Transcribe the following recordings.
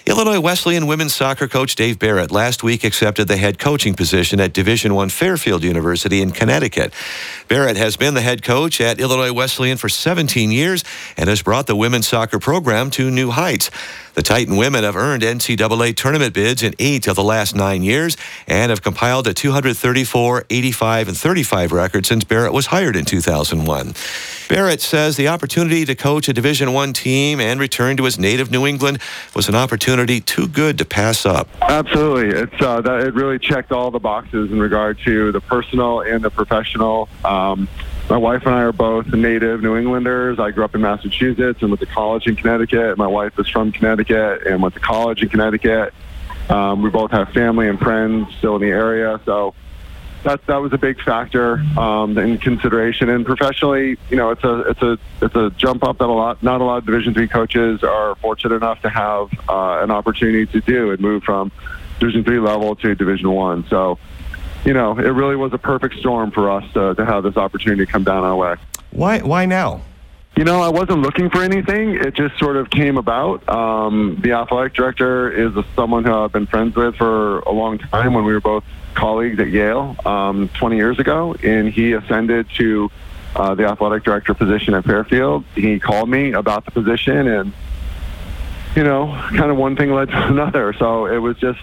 Illinois Wesleyan women's soccer coach Dave Barrett last week accepted the head coaching position at Division I Fairfield University in Connecticut. Barrett has been the head coach at Illinois Wesleyan for 17 years and has brought the women's soccer program to new heights. The Titan women have earned NCAA tournament bids in 8 of the last 9 years and have compiled a 234, 85, and 35 record since Barrett was hired in 2001. Barrett says the opportunity to coach a Division I team and return to his native New England was an opportunity too good to pass up. Absolutely. It really checked all the boxes in regard to the personal and the professional. My wife and I are both native New Englanders. I grew up in Massachusetts and went to college in Connecticut. My wife is from Connecticut and went to college in Connecticut. We both have family and friends still in the area, so that was a big factor in consideration. And professionally, it's a jump up that not a lot of Division III coaches are fortunate enough to have an opportunity to do and move from Division III level to Division I. So, it really was a perfect storm for us to have this opportunity come down our way. Why now? I wasn't looking for anything. It just sort of came about. The athletic director is someone who I've been friends with for a long time when we were both colleagues at Yale 20 years ago, and he ascended to the athletic director position at Fairfield. He called me about the position, and, kind of one thing led to another. So it was just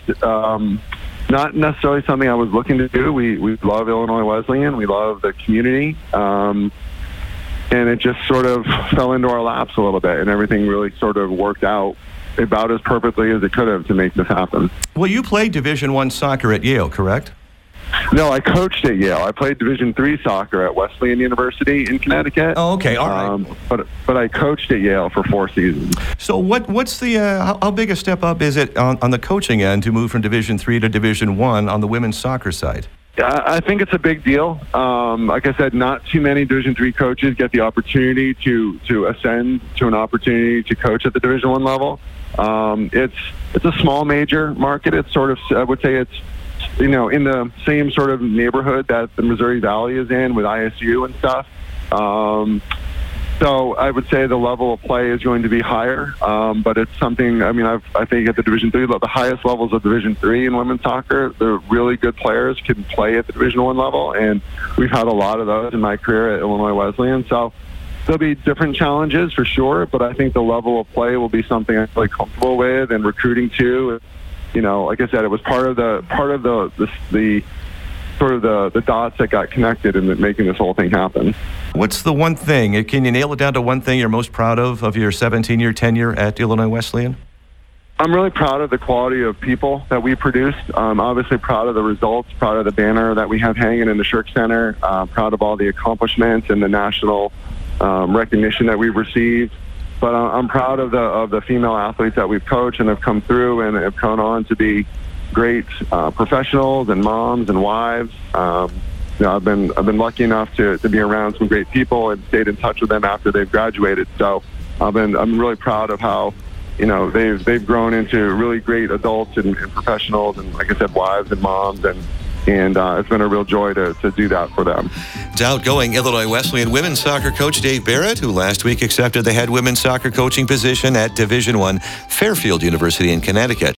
not necessarily something I was looking to do. We love Illinois Wesleyan. We love the community. And it just sort of fell into our laps a little bit, and everything really sort of worked out about as perfectly as it could have to make this happen. Well, you played Division I soccer at Yale, correct? No, I coached at Yale. I played Division III soccer at Wesleyan University in Connecticut. Oh, okay, all right. But I coached at Yale for 4 seasons. So what's the how big a step up is it on the coaching end to move from Division III to Division I on the women's soccer side? I think it's a big deal. Like I said, not too many Division III coaches get the opportunity to ascend to an opportunity to coach at the Division I level. It's a small major market. It's sort of, I would say it's, in the same sort of neighborhood that the Missouri Valley is in with ISU and stuff. So I would say the level of play is going to be higher, but it's something, I think at the Division III, the highest levels of Division III in women's soccer, the really good players can play at the Division I level, and we've had a lot of those in my career at Illinois Wesleyan. So there'll be different challenges for sure, but I think the level of play will be something I'm really comfortable with and recruiting to. Like I said, it was part of the sort of the dots that got connected in making this whole thing happen. What's the one thing, can you nail it down to one thing you're most proud of your 17-year tenure at Illinois Wesleyan? I'm really proud of the quality of people that we produced. Obviously proud of the results, proud of the banner that we have hanging in the Shirk Center, proud of all the accomplishments and the national recognition that we've received. But I'm proud of the female athletes that we've coached and have come through and have gone on to be great professionals and moms and wives. I've been lucky enough to be around some great people and stayed in touch with them after they've graduated. So I'm really proud of how they've grown into really great adults and professionals, and like I said, wives and moms, and it's been a real joy to do that for them. It's outgoing Illinois Wesleyan women's soccer coach Dave Barrett, who last week accepted the head women's soccer coaching position at Division I Fairfield University in Connecticut.